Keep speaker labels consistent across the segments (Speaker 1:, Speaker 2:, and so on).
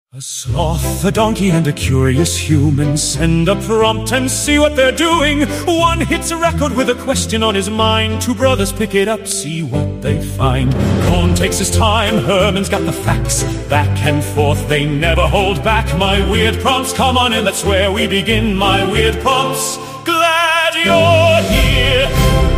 Speaker 1: A sloth, a donkey, and a curious human send a prompt and see what they're doing. One hits a record with a question on his mind. Two brothers pick it up, see what they find. Cohn takes his time, Herman's got the facts. Back and forth, they never hold back. My weird prompts, come on in, that's where we begin. My weird prompts, glad you're here.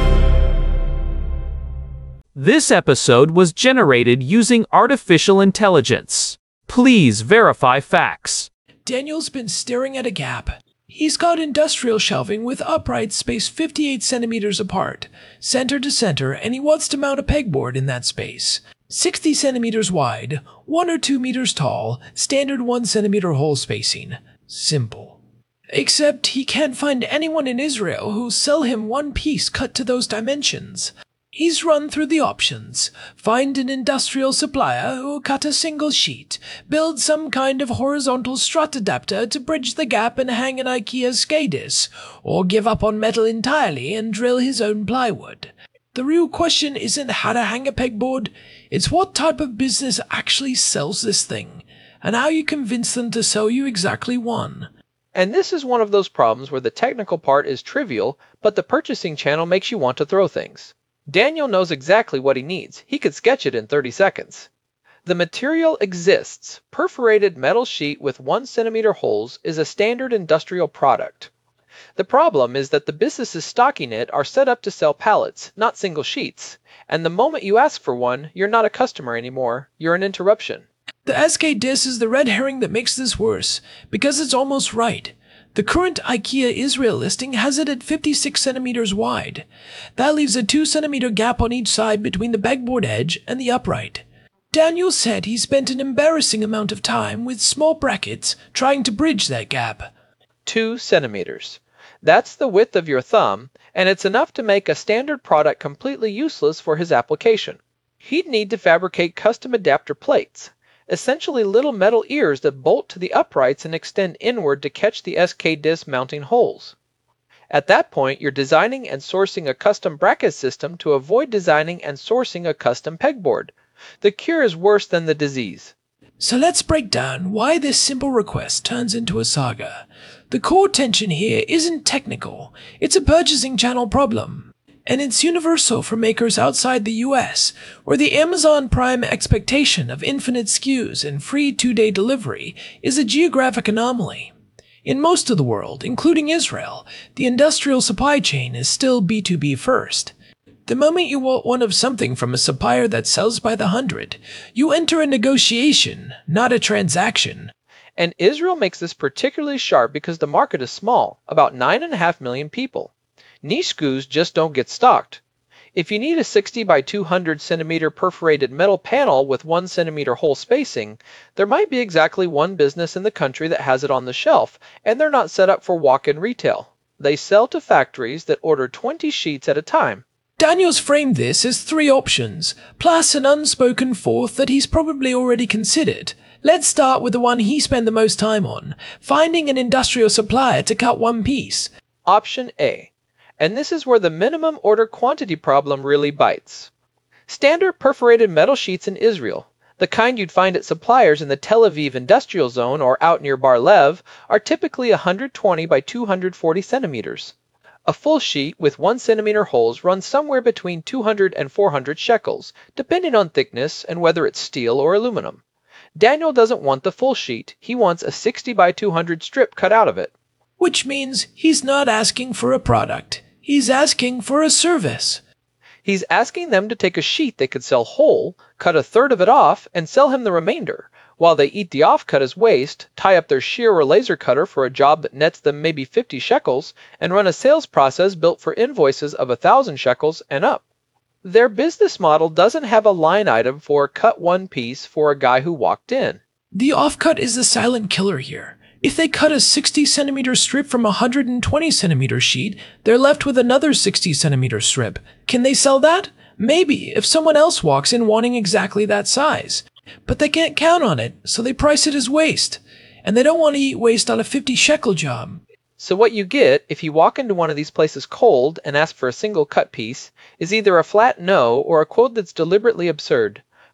Speaker 2: This episode was generated using artificial intelligence. Please verify facts.
Speaker 3: Daniel's been staring at a gap. He's got industrial shelving with uprights spaced 58 centimeters apart, center to center, and he wants to mount a pegboard in that space. 60 centimeters wide, 1 or 2 meters tall, standard 1 centimeter hole spacing. Simple. Except he can't find anyone in Israel who'll sell him one piece cut to those dimensions. He's run through the options. Find an industrial supplier who'll cut a single sheet, build some kind of horizontal strut adapter to bridge the gap and hang an IKEA SCADIS, or give up on metal entirely and drill his own plywood. The real question isn't how to hang a pegboard, it's what type of business actually sells this thing, and how you convince them to sell you exactly one.
Speaker 4: And this is one of those problems where the technical part is trivial, but the purchasing channel makes you want to throw things. Daniel knows exactly what he needs. He could sketch it in 30 seconds. The material exists. Perforated metal sheet with 1 centimeter holes is a standard industrial product. The problem is that the businesses stocking it are set up to sell pallets, not single sheets. And the moment you ask for one, you're not a customer anymore. You're an interruption.
Speaker 3: The SCADIS is the red herring that makes this worse, because it's almost right. The current IKEA Israel listing has it at 56 centimeters wide. That leaves a 2 centimeter gap on each side between the pegboard edge and the upright. Daniel said he spent an embarrassing amount of time with small brackets trying to bridge that gap.
Speaker 4: 2 centimeters. That's the width of your thumb, and it's enough to make a standard product completely useless for his application. He'd need to fabricate custom adapter plates. Essentially little metal ears that bolt to the uprights and extend inward to catch the SCADIS mounting holes. At that point, you're designing and sourcing a custom bracket system to avoid designing and sourcing a custom pegboard. The cure is worse than the disease.
Speaker 3: So let's break down why this simple request turns into a saga. The core tension here isn't technical, it's a purchasing channel problem. And it's universal for makers outside the US, where the Amazon Prime expectation of infinite SKUs and free 2-day delivery is a geographic anomaly. In most of the world, including Israel, the industrial supply chain is still B2B first. The moment you want one of something from a supplier that sells by the 100, you enter a negotiation, not a transaction.
Speaker 4: And Israel makes this particularly sharp because the market is small, about 9.5 million people. Niche SKUs just don't get stocked. If you need a 60 by 200 centimeter perforated metal panel with 1 centimeter hole spacing, there might be exactly one business in the country that has it on the shelf, and they're not set up for walk-in retail. They sell to factories that order 20 sheets at a time.
Speaker 3: Daniel's framed this as 3 options, plus an unspoken fourth that he's probably already considered. Let's start with the one he spent the most time on, finding an industrial supplier to cut one piece.
Speaker 4: Option A. And this is where the minimum order quantity problem really bites. Standard perforated metal sheets in Israel, the kind you'd find at suppliers in the Tel Aviv industrial zone or out near Bar Lev, are typically 120 by 240 centimeters. A full sheet with 1 centimeter holes runs somewhere between 200 and 400 shekels, depending on thickness and whether it's steel or aluminum. Daniel doesn't want the full sheet, he wants a 60 by 200 strip cut out of it.
Speaker 3: Which means he's not asking for a product. He's asking for a service.
Speaker 4: He's asking them to take a sheet they could sell whole, cut a third of it off, and sell him the remainder, while they eat the offcut as waste, tie up their shear or laser cutter for a job that nets them maybe 50 shekels, and run a sales process built for invoices of 1,000 shekels and up. Their business model doesn't have a line item for cut one piece for a guy who walked in.
Speaker 3: The offcut is the silent killer here. If they cut a 60 centimeter strip from a 120 centimeter sheet, they're left with another 60 centimeter strip. Can they sell that? Maybe, if someone else walks in wanting exactly that size. But they can't count on it, so they price it as waste. And they don't want to eat waste on a 50 shekel job.
Speaker 4: So what you get, if you walk into one of these places cold and ask for a single cut piece, is either a flat no or a quote that's deliberately absurd.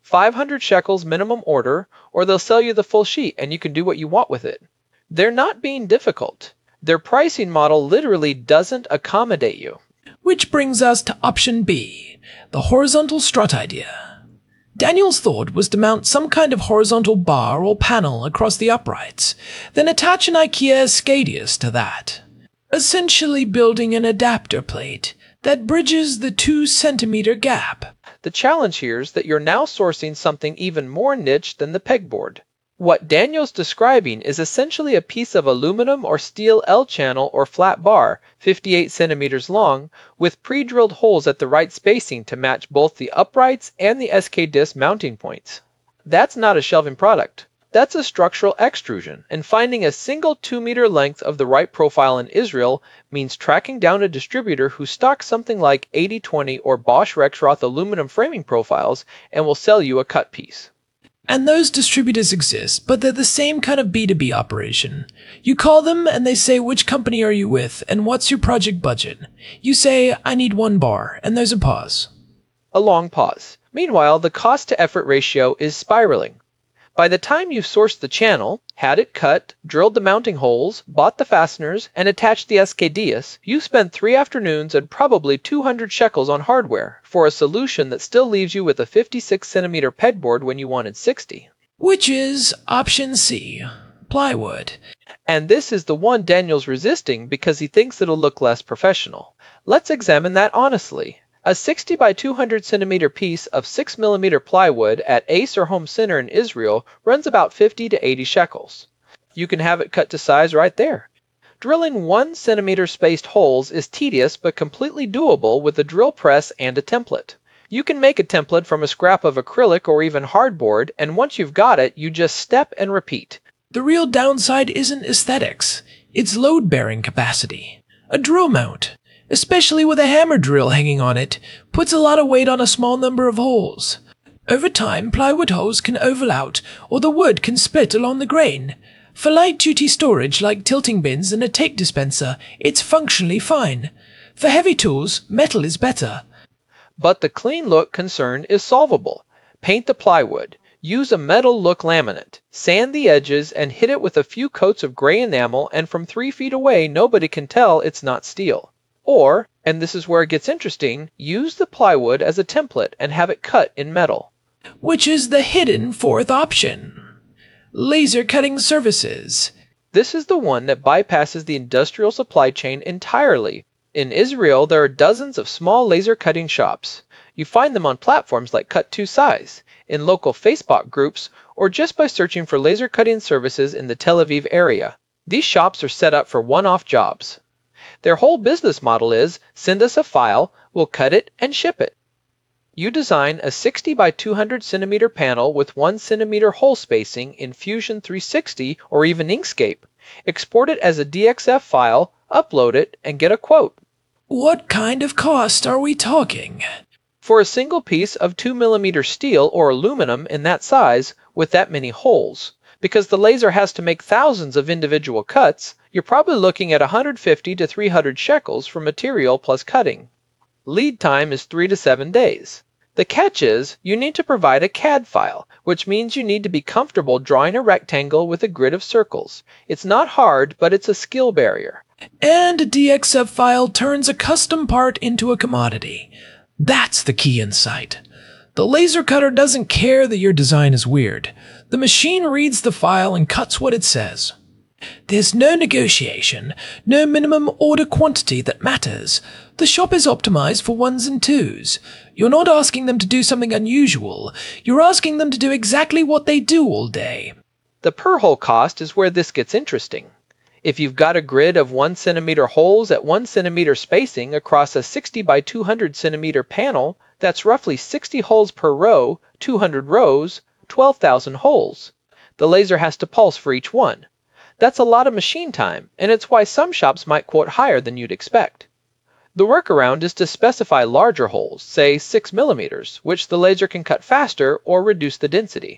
Speaker 4: 500 shekels minimum order, or they'll sell you the full sheet and you can do what you want with it. They're not being difficult. Their pricing model literally doesn't accommodate you.
Speaker 3: Which brings us to option B, the horizontal strut idea. Daniel's thought was to mount some kind of horizontal bar or panel across the uprights, then attach an IKEA Escadius to that, essentially building an adapter plate that bridges the 2-centimeter gap.
Speaker 4: The challenge here is that you're now sourcing something even more niche than the pegboard. What Daniel's describing is essentially a piece of aluminum or steel L-channel or flat bar, 58 centimeters long, with pre-drilled holes at the right spacing to match both the uprights and the Escadius mounting points. That's not a shelving product. That's a structural extrusion, and finding a single 2-meter length of the right profile in Israel means tracking down a distributor who stocks something like 80/20 or Bosch Rexroth aluminum framing profiles and will sell you a cut piece.
Speaker 3: And those distributors exist, but they're the same kind of B2B operation. You call them and they say which company are you with and what's your project budget. You say, I need 1 bar, and there's a pause.
Speaker 4: A long pause. Meanwhile, the cost-to-effort ratio is spiraling. By the time you've sourced the channel, had it cut, drilled the mounting holes, bought the fasteners, and attached the Escadius, you spent 3 afternoons and probably 200 shekels on hardware for a solution that still leaves you with a 56-centimeter pegboard when you wanted 60.
Speaker 3: Which is option C, plywood.
Speaker 4: And this is the one Daniel's resisting because he thinks it'll look less professional. Let's examine that honestly. A 60 by 200 centimeter piece of 6mm plywood at Ace or Home Center in Israel runs about 50 to 80 shekels. You can have it cut to size right there. Drilling 1 centimeter spaced holes is tedious but completely doable with a drill press and a template. You can make a template from a scrap of acrylic or even hardboard, and once you've got it, you just step and repeat.
Speaker 3: The real downside isn't aesthetics, it's load-bearing capacity. A drill mount, especially with a hammer drill hanging on it, puts a lot of weight on a small number of holes. Over time, plywood holes can oval out, or the wood can split along the grain. For light-duty storage like tilting bins and a tape dispenser, it's functionally fine. For heavy tools, metal is better.
Speaker 4: But the clean look concern is solvable. Paint the plywood. Use a metal look laminate. Sand the edges and hit it with a few coats of gray enamel, and from 3 feet away nobody can tell it's not steel. Or, and this is where it gets interesting, use the plywood as a template and have it cut in metal.
Speaker 3: Which is the hidden 4th option. Laser cutting services.
Speaker 4: This is the one that bypasses the industrial supply chain entirely. In Israel, there are dozens of small laser cutting shops. You find them on platforms like Cut2Size, in local Facebook groups, or just by searching for laser cutting services in the Tel Aviv area. These shops are set up for one-off jobs. Their whole business model is, send us a file, we'll cut it and ship it. You design a 60 by 200 centimeter panel with 1 centimeter hole spacing in Fusion 360 or even Inkscape. Export it as a DXF file, upload it, and get a quote.
Speaker 3: What kind of cost are we talking?
Speaker 4: For a single piece of 2mm steel or aluminum in that size with that many holes, because the laser has to make thousands of individual cuts, you're probably looking at 150 to 300 shekels for material plus cutting. Lead time is 3 to 7 days. The catch is, you need to provide a CAD file, which means you need to be comfortable drawing a rectangle with a grid of circles. It's not hard, but it's a skill barrier.
Speaker 3: And a DXF file turns a custom part into a commodity. That's the key insight. The laser cutter doesn't care that your design is weird. The machine reads the file and cuts what it says. There's no negotiation, no minimum order quantity that matters. The shop is optimized for 1s and 2s. You're not asking them to do something unusual. You're asking them to do exactly what they do all day.
Speaker 4: The per hole cost is where this gets interesting. If you've got a grid of 1 centimeter holes at 1 centimeter spacing across a 60 by 200 centimeter panel, that's roughly 60 holes per row, 200 rows, 12,000 holes. The laser has to pulse for each one. That's a lot of machine time, and it's why some shops might quote higher than you'd expect. The workaround is to specify larger holes, say 6 millimeters, which the laser can cut faster or reduce the density.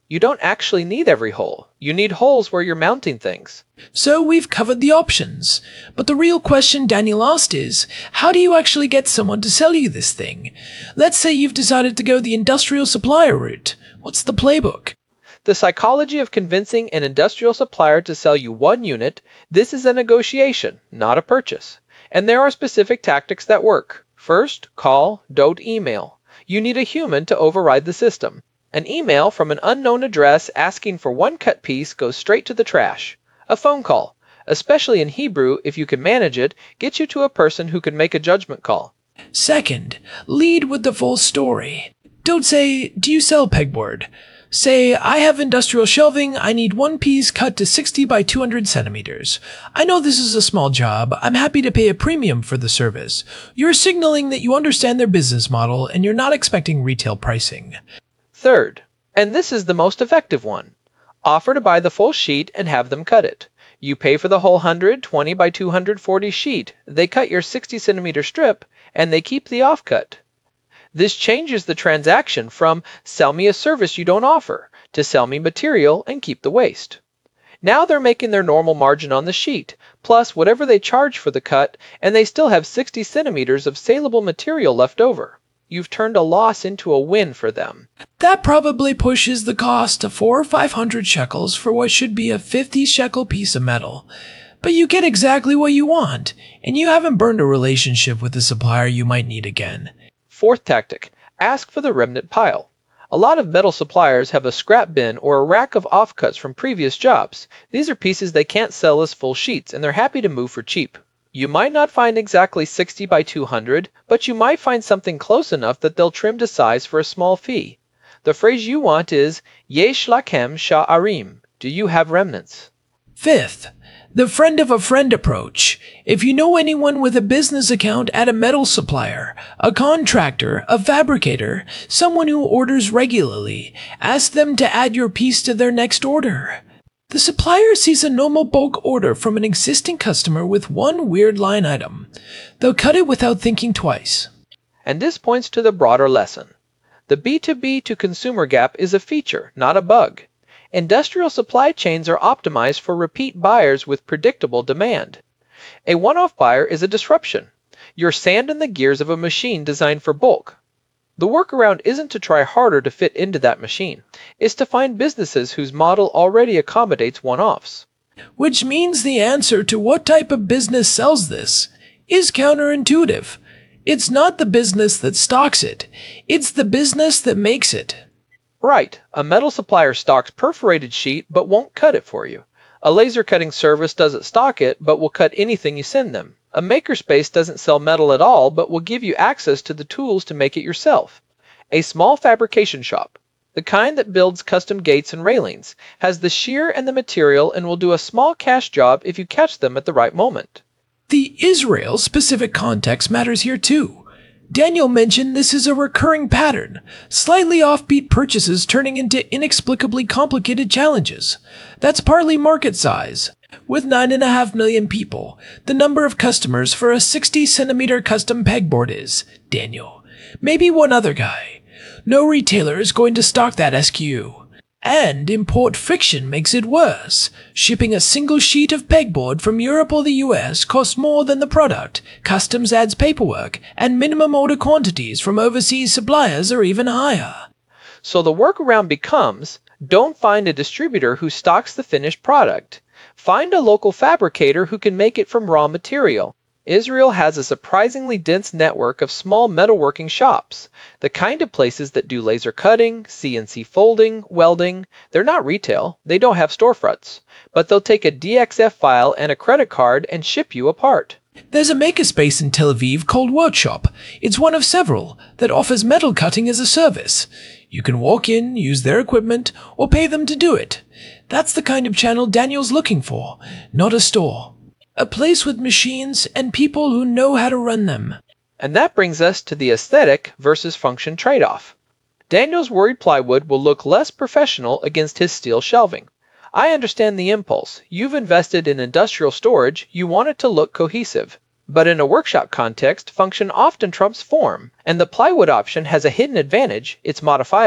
Speaker 4: You don't actually need every hole. You need holes where you're mounting things.
Speaker 3: So we've covered the options. But the real question Daniel asked is, how do you actually get someone to sell you this thing? Let's say you've decided to go the industrial supplier route. What's the playbook?
Speaker 4: The psychology of convincing an industrial supplier to sell you one unit, this is a negotiation, not a purchase. And there are specific tactics that work. First, call, don't email. You need a human to override the system. An email from an unknown address asking for one cut piece goes straight to the trash. A phone call, especially in Hebrew if you can manage it, gets you to a person who can make a judgment call.
Speaker 3: Second, lead with the full story. Don't say, do you sell pegboard? Say, I have industrial shelving, I need one piece cut to 60 by 200 centimeters. I know this is a small job, I'm happy to pay a premium for the service. You're signaling that you understand their business model and you're not expecting retail pricing.
Speaker 4: Third, and this is the most effective one, offer to buy the full sheet and have them cut it. You pay for the whole 120 by 240 sheet, they cut your 60 centimeter strip, and they keep the offcut. This changes the transaction from sell me a service you don't offer to sell me material and keep the waste. Now they're making their normal margin on the sheet, plus whatever they charge for the cut, and they still have 60 centimeters of saleable material left over. You've turned a loss into a win for them.
Speaker 3: That probably pushes the cost to 400 or 500 shekels for what should be a 50 shekel piece of metal. But you get exactly what you want, and you haven't burned a relationship with the supplier you might need again.
Speaker 4: Fourth tactic, ask for the remnant pile. A lot of metal suppliers have a scrap bin or a rack of offcuts from previous jobs. These are pieces they can't sell as full sheets, and they're happy to move for cheap. You might not find exactly 60 by 200, but you might find something close enough that they'll trim to size for a small fee. The phrase you want is, Yesh lachem sha'arim. Do you have remnants?
Speaker 3: Fifth, the friend of a friend approach. If you know anyone with a business account at a metal supplier, a contractor, a fabricator, someone who orders regularly, ask them to add your piece to their next order. The supplier sees a normal bulk order from an existing customer with one weird line item. They'll cut it without thinking twice.
Speaker 4: And this points to the broader lesson. The B2B to consumer gap is a feature, not a bug. Industrial supply chains are optimized for repeat buyers with predictable demand. A one-off buyer is a disruption. You're sand in the gears of a machine designed for bulk. The workaround isn't to try harder to fit into that machine. It's to find businesses whose model already accommodates one-offs.
Speaker 3: Which means the answer to what type of business sells this is counterintuitive. It's not the business that stocks it. It's the business that makes it.
Speaker 4: Right, a metal supplier stocks perforated sheet but won't cut it for you. A laser cutting service doesn't stock it but will cut anything you send them. A makerspace doesn't sell metal at all but will give you access to the tools to make it yourself. A small fabrication shop, the kind that builds custom gates and railings, has the shear and the material and will do a small cash job if you catch them at the right moment.
Speaker 3: The Israel-specific context matters here too. Daniel mentioned this is a recurring pattern, slightly offbeat purchases turning into inexplicably complicated challenges. That's partly market size. With 9.5 million people, the number of customers for a 60 centimeter custom pegboard is, Daniel, maybe one other guy. No retailer is going to stock that SKU. And import friction makes it worse. Shipping a single sheet of pegboard from Europe or the US costs more than the product. Customs adds paperwork, and minimum order quantities from overseas suppliers are even higher.
Speaker 4: So the workaround becomes, don't find a distributor who stocks the finished product. Find a local fabricator who can make it from raw material. Israel has a surprisingly dense network of small metalworking shops, the kind of places that do laser cutting, CNC folding, welding. They're not retail, they don't have storefronts, but they'll take a DXF file and a credit card and ship you a part.
Speaker 3: There's a makerspace in Tel Aviv called Workshop. It's one of several that offers metal cutting as a service. You can walk in, use their equipment, or pay them to do it. That's the kind of channel Daniel's looking for, not a store. A place with machines and people who know how to run them.
Speaker 4: And that brings us to the aesthetic versus function trade-off. Daniel's worried plywood will look less professional against his steel shelving. I understand the impulse. You've invested in industrial storage, you want it to look cohesive. But in a workshop context, function often trumps form, and the plywood option has a hidden advantage, it's modifiable.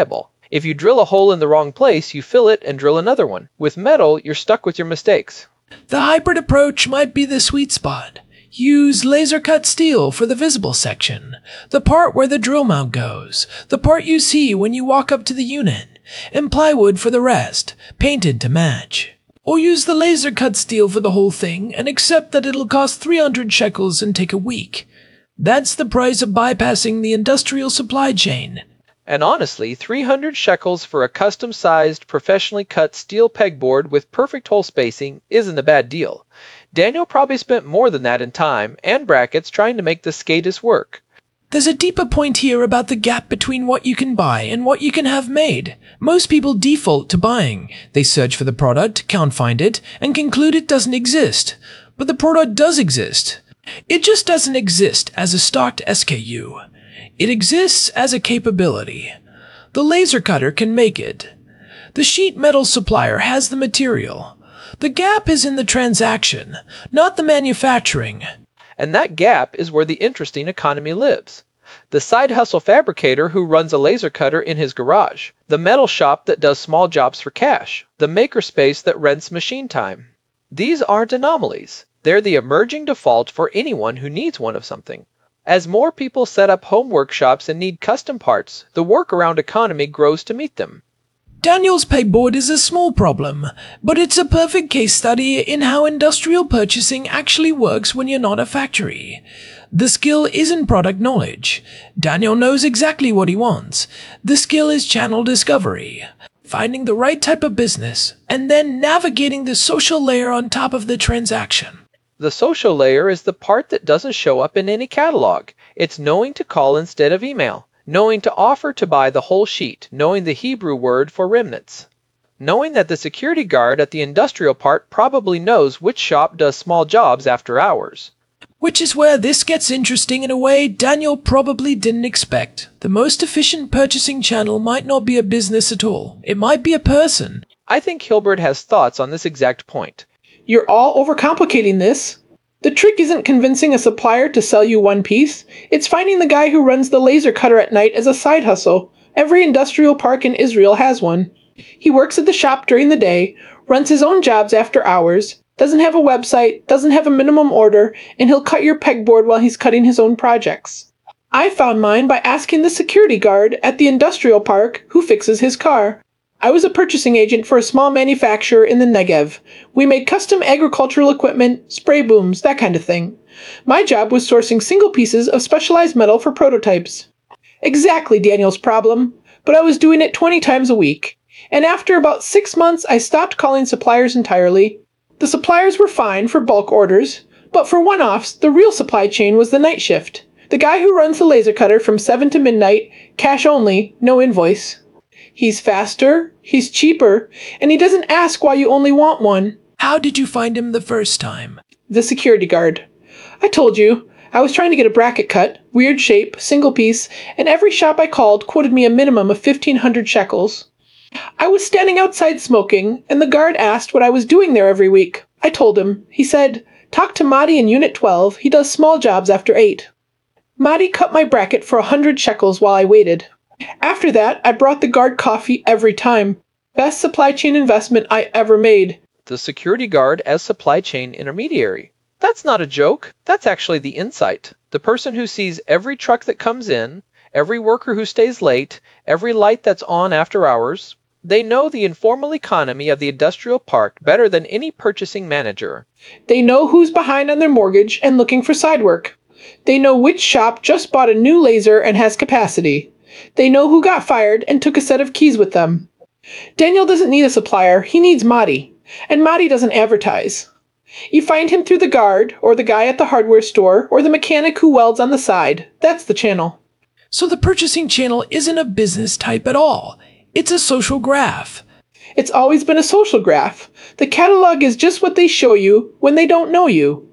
Speaker 4: If you drill a hole in the wrong place, you fill it and drill another one. With metal, you're stuck with your mistakes.
Speaker 3: The hybrid approach might be the sweet spot. Use laser-cut steel for the visible section, the part where the drill mount goes, the part you see when you walk up to the unit, and plywood for the rest, painted to match. Or use the laser-cut steel for the whole thing and accept that it'll cost 300 shekels and take a week. That's the price of bypassing the industrial supply chain.
Speaker 4: And honestly, 300 shekels for a custom-sized, professionally cut steel pegboard with perfect hole spacing isn't a bad deal. Daniel probably spent more than that in time and brackets trying to make the SCADAS work.
Speaker 3: There's a deeper point here about the gap between what you can buy and what you can have made. Most people default to buying. They search for the product, can't find it, and conclude it doesn't exist. But the product does exist. It just doesn't exist as a stocked SKU. It exists as a capability. The laser cutter can make it. The sheet metal supplier has the material. The gap is in the transaction, not the manufacturing.
Speaker 4: And that gap is where the interesting economy lives. The side hustle fabricator who runs a laser cutter in his garage. The metal shop that does small jobs for cash. The makerspace that rents machine time. These aren't anomalies. They're the emerging default for anyone who needs one of something. As more people set up home workshops and need custom parts, the workaround economy grows to meet them.
Speaker 3: Daniel's pegboard is a small problem, but it's a perfect case study in how industrial purchasing actually works when you're not a factory. The skill isn't product knowledge. Daniel knows exactly what he wants. The skill is channel discovery, finding the right type of business, and then navigating the social layer on top of the transaction.
Speaker 4: The social layer is the part that doesn't show up in any catalog. It's knowing to call instead of email. Knowing to offer to buy the whole sheet, knowing the Hebrew word for remnants. Knowing that the security guard at the industrial part probably knows which shop does small jobs after hours.
Speaker 3: Which is where this gets interesting in a way Daniel probably didn't expect. The most efficient purchasing channel might not be a business at all. It might be a person.
Speaker 4: I think Hilbert has thoughts on this exact point.
Speaker 5: You're all overcomplicating this. The trick isn't convincing a supplier to sell you one piece. It's finding the guy who runs the laser cutter at night as a side hustle. Every industrial park in Israel has one. He works at the shop during the day, runs his own jobs after hours, doesn't have a website, doesn't have a minimum order, and he'll cut your pegboard while he's cutting his own projects. I found mine by asking the security guard at the industrial park who fixes his car. I was a purchasing agent for a small manufacturer in the Negev. We made custom agricultural equipment, spray booms, that kind of thing. My job was sourcing single pieces of specialized metal for prototypes. Exactly Daniel's problem, but I was doing it 20 times a week. And after about 6 months, I stopped calling suppliers entirely. The suppliers were fine for bulk orders, but for one-offs, the real supply chain was the night shift. The guy who runs the laser cutter from 7 to midnight, cash only, no invoice. He's faster, he's cheaper, and he doesn't ask why you only want one.
Speaker 3: How did you find him the first time?
Speaker 5: The security guard. I told you, I was trying to get a bracket cut, weird shape, single piece, and every shop I called quoted me a minimum of 1,500 shekels. I was standing outside smoking, and the guard asked what I was doing there every week. I told him. He said, "Talk to Madi in Unit 12, he does small jobs after 8. Madi cut my bracket for 100 shekels while I waited. After that, I brought the guard coffee every time. Best supply chain investment I ever made."
Speaker 4: The security guard as supply chain intermediary. That's not a joke. That's actually the insight. The person who sees every truck that comes in, every worker who stays late, every light that's on after hours. They know the informal economy of the industrial park better than any purchasing manager.
Speaker 5: They know who's behind on their mortgage and looking for side work. They know which shop just bought a new laser and has capacity. They know who got fired and took a set of keys with them. Daniel doesn't need a supplier, he needs Madi. And Madi doesn't advertise. You find him through the guard, or the guy at the hardware store, or the mechanic who welds on the side. That's the channel.
Speaker 3: So the purchasing channel isn't a business type at all. It's a social graph.
Speaker 5: It's always been a social graph. The catalog is just what they show you when they don't know you.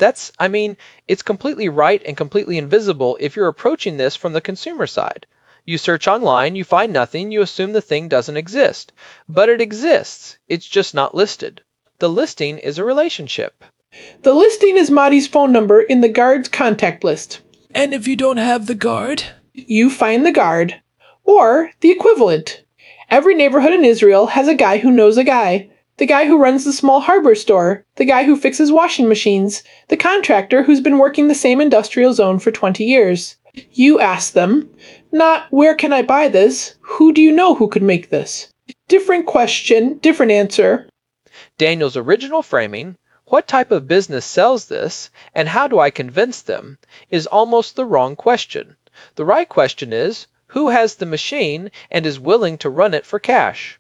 Speaker 4: It's completely right and completely invisible if you're approaching this from the consumer side. You search online, you find nothing, you assume the thing doesn't exist. But it exists. It's just not listed. The listing is a relationship.
Speaker 5: The listing is Madi's phone number in the guard's contact list.
Speaker 3: And if you don't have the guard?
Speaker 5: You find the guard. Or the equivalent. Every neighborhood in Israel has a guy who knows a guy. The guy who runs the small hardware store, the guy who fixes washing machines, the contractor who's been working the same industrial zone for 20 years. You ask them, not where can I buy this, who do you know who could make this? Different question, different answer.
Speaker 4: Daniel's original framing, what type of business sells this, and how do I convince them, is almost the wrong question. The right question is, who has the machine and is willing to run it for cash?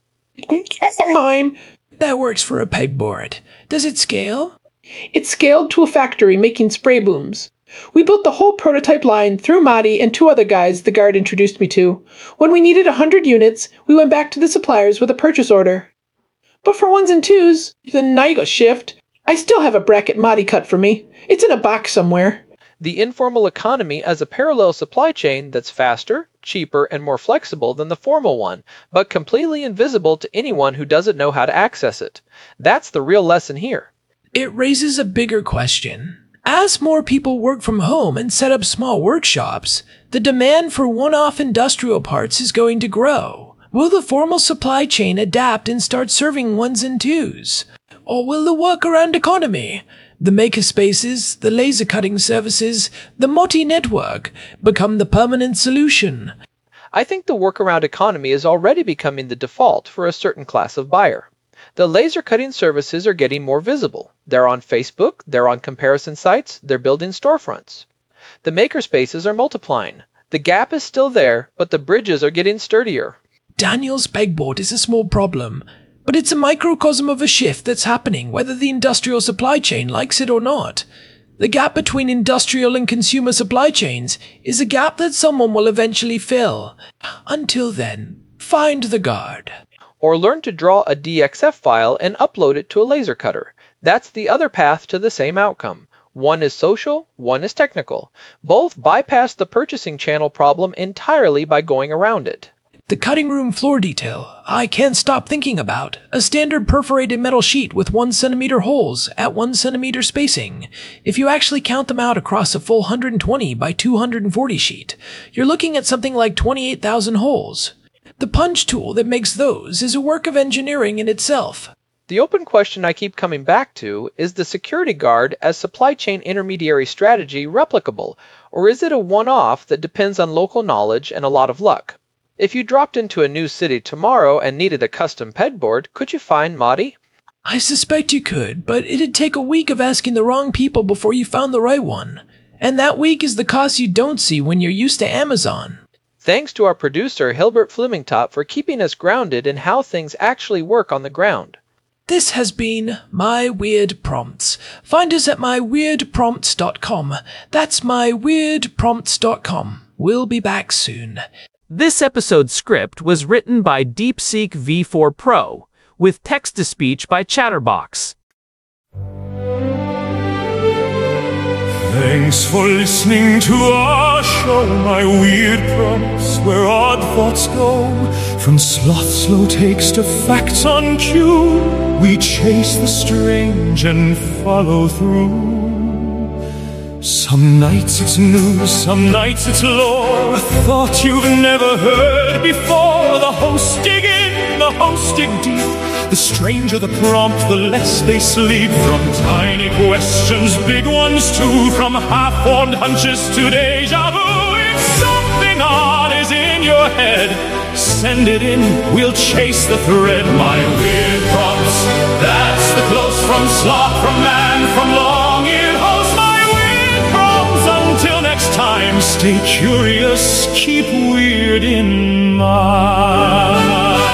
Speaker 5: Mine.
Speaker 3: That works for a pegboard. Does it scale?
Speaker 5: It's scaled to a factory making spray booms. We built the whole prototype line through Madi and 2 other guys the guard introduced me to. When we needed 100 units, we went back to the suppliers with a purchase order. But for 1s and 2s, the night shift, I still have a bracket Madi cut for me. It's in a box somewhere.
Speaker 4: The informal economy as a parallel supply chain that's faster, cheaper, and more flexible than the formal one, but completely invisible to anyone who doesn't know how to access it. That's the real lesson here.
Speaker 3: It raises a bigger question. As more people work from home and set up small workshops, the demand for one-off industrial parts is going to grow. Will the formal supply chain adapt and start serving 1s and 2s? Or will the workaround economy, the makerspaces, the laser cutting services, the multi-network become the permanent solution?
Speaker 4: I think the workaround economy is already becoming the default for a certain class of buyer. The laser cutting services are getting more visible. They're on Facebook, they're on comparison sites, they're building storefronts. The makerspaces are multiplying. The gap is still there, but the bridges are getting sturdier.
Speaker 3: Daniel's pegboard is a small problem, but it's a microcosm of a shift that's happening whether the industrial supply chain likes it or not. The gap between industrial and consumer supply chains is a gap that someone will eventually fill. Until then, find the guard.
Speaker 4: Or learn to draw a DXF file and upload it to a laser cutter. That's the other path to the same outcome. One is social, one is technical. Both bypass the purchasing channel problem entirely by going around it.
Speaker 3: The cutting room floor detail, I can't stop thinking about. A standard perforated metal sheet with 1 centimeter holes at 1 centimeter spacing. If you actually count them out across a full 120 by 240 sheet, you're looking at something like 28,000 holes. The punch tool that makes those is a work of engineering in itself.
Speaker 4: The open question I keep coming back to is the security guard as supply chain intermediary strategy replicable, or is it a one-off that depends on local knowledge and a lot of luck? If you dropped into a new city tomorrow and needed a custom pegboard, could you find Madi?
Speaker 3: I suspect you could, but it'd take a week of asking the wrong people before you found the right one. And that week is the cost you don't see when you're used to Amazon.
Speaker 4: Thanks to our producer Hilbert Flumingtop for keeping us grounded in how things actually work on the ground.
Speaker 3: This has been My Weird Prompts. Find us at myweirdprompts.com. That's myweirdprompts.com. We'll be back soon.
Speaker 2: This episode's script was written by DeepSeek V4 Pro, with text-to-speech by Chatterbox.
Speaker 1: Thanks for listening to our show, My Weird Prompts, where odd thoughts go. From sloth slow takes to facts on cue, we chase the strange and follow through. Some nights it's news, some nights it's lore, a thought you've never heard before. The hosts dig in, the hosts dig deep. The stranger the prompt, the less they sleep. From tiny questions, big ones too. From half-formed hunches to deja vu. If something odd is in your head, send it in, we'll chase the thread. My Weird Prompts, that's the close from sloth, from man, from long-eared host. My Weird Prompts, until next time, stay curious, keep weird in mind.